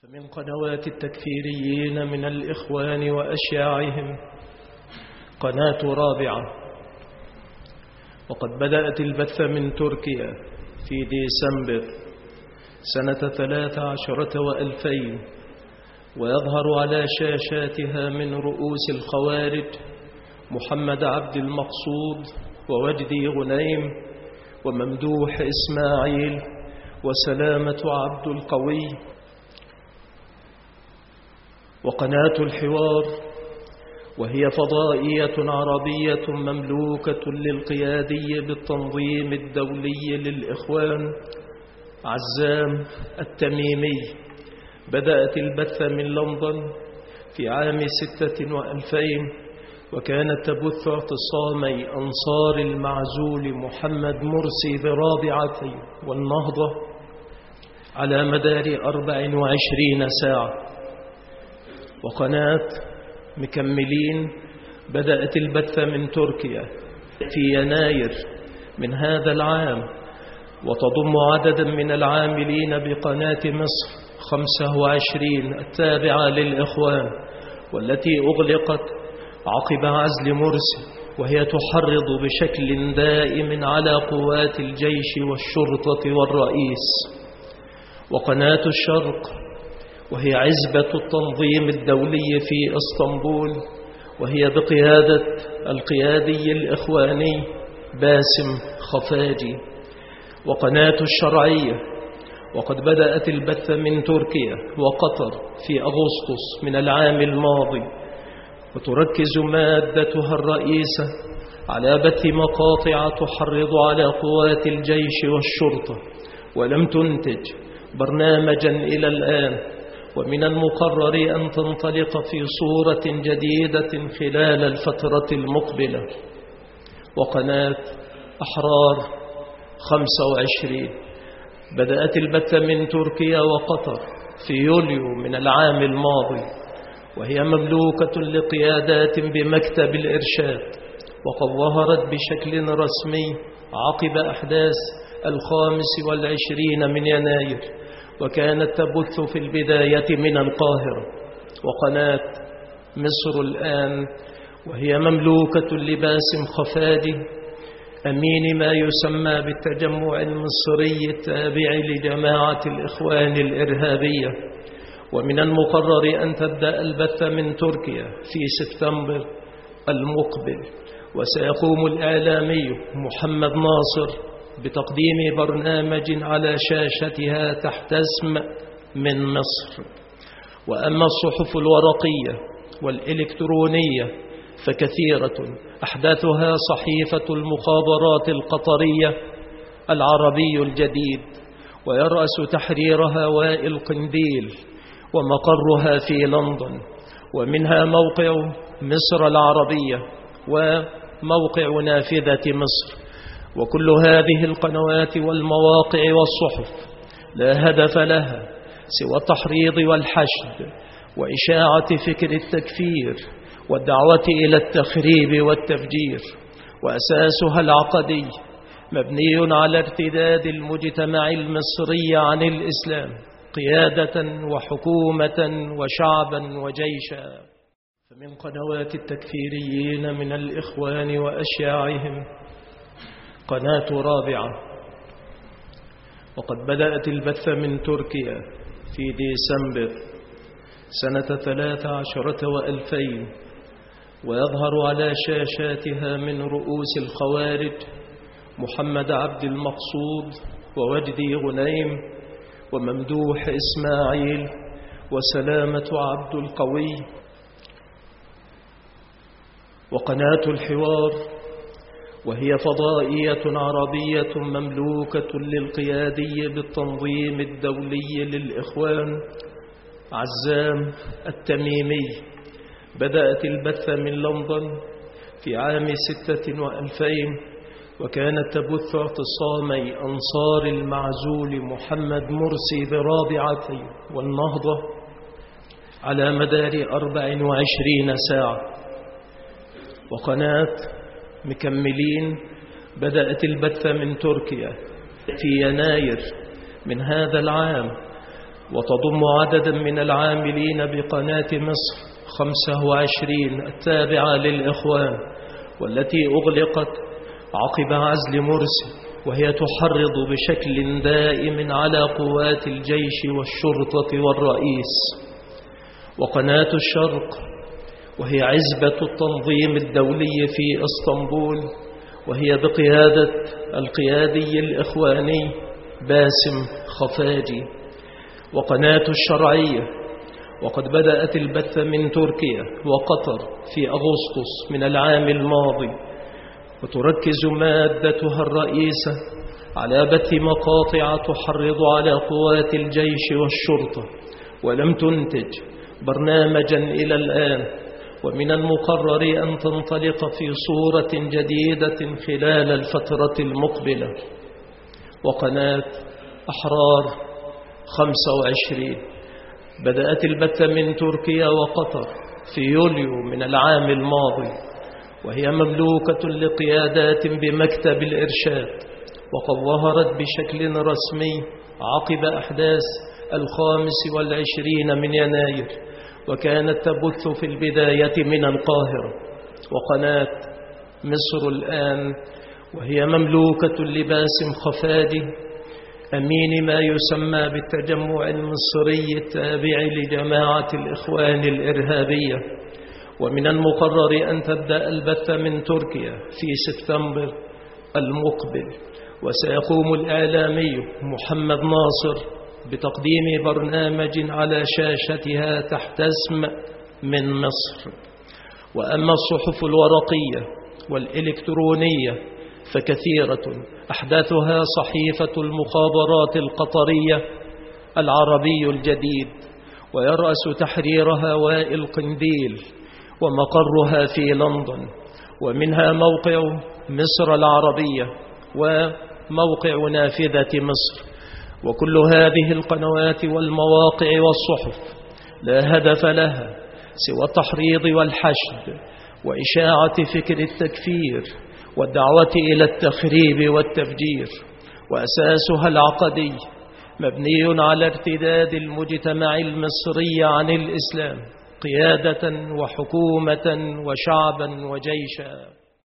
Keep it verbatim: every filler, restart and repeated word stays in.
فمن قنوات التكفيريين من الإخوان وأشياعهم قناة رابعة، وقد بدأت البث من تركيا في ديسمبر سنة ثلاث عشرة وألفين، ويظهر على شاشاتها من رؤوس الخوارج محمد عبد المقصود ووجدي غنيم وممدوح إسماعيل وسلامة عبد القوي. وقناة الحوار، وهي فضائية عربية مملوكة للقيادي بالتنظيم الدولي للإخوان عزام التميمي، بدأت البث من لندن في عام ستة وألفين، وكانت تبث اعتصامي أنصار المعزول محمد مرسي برابعة والنهضة على مدار أربع وعشرين ساعة. وقناة مكملين بدأت البث من تركيا في يناير من هذا العام، وتضم عددا من العاملين بقناة مصر خمسة وعشرين التابعة للإخوان، والتي أغلقت عقب عزل مرسي، وهي تحرض بشكل دائم على قوات الجيش والشرطة والرئيس. وقناة الشرق، وهي عزبة التنظيم الدولي في اسطنبول، وهي بقيادة القيادي الإخواني باسم خفاجي. وقناة الشرعية، وقد بدأت البث من تركيا وقطر في أغسطس من العام الماضي، وتركز مادتها الرئيسة على بث مقاطع تحرض على قوات الجيش والشرطة، ولم تنتج برنامجا إلى الآن، ومن المقرر أن تنطلق في صورة جديدة خلال الفترة المقبلة. وقناة أحرار خمسة وعشرين بدأت البث من تركيا وقطر في يوليو من العام الماضي، وهي مملوكة لقيادات بمكتب الإرشاد، وقد ظهرت بشكل رسمي عقب أحداث الخامس والعشرين من يناير، وكانت تبث في البداية من القاهرة. وقناة مصر الآن، وهي مملوكة لباسم خفاجي أمين ما يسمى بالتجمع المصري التابع لجماعة الإخوان الإرهابية، ومن المقرر أن تبدأ البث من تركيا في سبتمبر المقبل. وسيقوم الإعلامي محمد ناصر بتقديم برنامج على شاشتها تحت اسم من مصر. وأما الصحف الورقية والإلكترونية فكثيرة، أحدثها صحيفة المخابرات القطرية العربي الجديد، ويرأس تحريرها وائل قنديل، ومقرها في لندن، ومنها موقع مصر العربية وموقع نافذة مصر. وكل هذه القنوات والمواقع والصحف لا هدف لها سوى التحريض والحشد وإشاعة فكر التكفير والدعوة إلى التخريب والتفجير، وأساسها العقدي مبني على ارتداد المجتمع المصري عن الإسلام قيادة وحكومة وشعبا وجيشا. فمن قنوات التكفيريين من الإخوان وأشياعهم قناة رابعة، وقد بدأت البث من تركيا في ديسمبر سنة ثلاث عشرة وألفين، ويظهر على شاشاتها من رؤوس الخوارج محمد عبد المقصود ووجدي غنيم وممدوح إسماعيل وسلامة عبد القوي. وقناة الحوار، وهي فضائية عربية مملوكة للقيادي بالتنظيم الدولي للإخوان عزام التميمي، بدأت البث من لندن في عام ستة وألفين، وكانت تبث اعتصامي أنصار المعزول محمد مرسي برابعة والنهضة على مدار أربع وعشرين ساعة. وقناة مكملين بدأت البث من تركيا في يناير من هذا العام، وتضم عددا من العاملين بقناة مصر خمسة وعشرين التابعة للإخوان، والتي أغلقت عقب عزل مرسي، وهي تحرض بشكل دائم على قوات الجيش والشرطة والرئيس. وقناة الشرق، وهي عزبة التنظيم الدولي في اسطنبول، وهي بقيادة القيادي الإخواني باسم خفاجي. وقناة الشرعية، وقد بدأت البث من تركيا وقطر في أغسطس من العام الماضي، وتركز مادتها الرئيسة على بث مقاطع تحرض على قوات الجيش والشرطة، ولم تنتج برنامجا إلى الآن، ومن المقرر أن تنطلق في صورة جديدة خلال الفترة المقبلة. وقناة أحرار خمسة وعشرين بدأت البث من تركيا وقطر في يوليو من العام الماضي، وهي مملوكة لقيادات بمكتب الإرشاد، وقد ظهرت بشكل رسمي عقب أحداث الخامس والعشرين من يناير، وكانت تبث في البداية من القاهرة. وقناة مصر الآن، وهي مملوكة لباسم خفاجي أمين ما يسمى بالتجمع المصري التابع لجماعة الإخوان الإرهابية، ومن المقرر أن تبدأ البث من تركيا في سبتمبر المقبل. وسيقوم الإعلامي محمد ناصر بتقديم برنامج على شاشتها تحت اسم من مصر. وأما الصحف الورقية والإلكترونية فكثيرة، أحداثها صحيفة المخابرات القطرية العربي الجديد، ويرأس تحريرها وائل قنديل، ومقرها في لندن، ومنها موقع مصر العربية وموقع نافذة مصر. وكل هذه القنوات والمواقع والصحف لا هدف لها سوى التحريض والحشد وإشاعة فكر التكفير والدعوة إلى التخريب والتفجير، وأساسها العقدي مبني على ارتداد المجتمع المصري عن الإسلام قيادة وحكومة وشعبا وجيشا.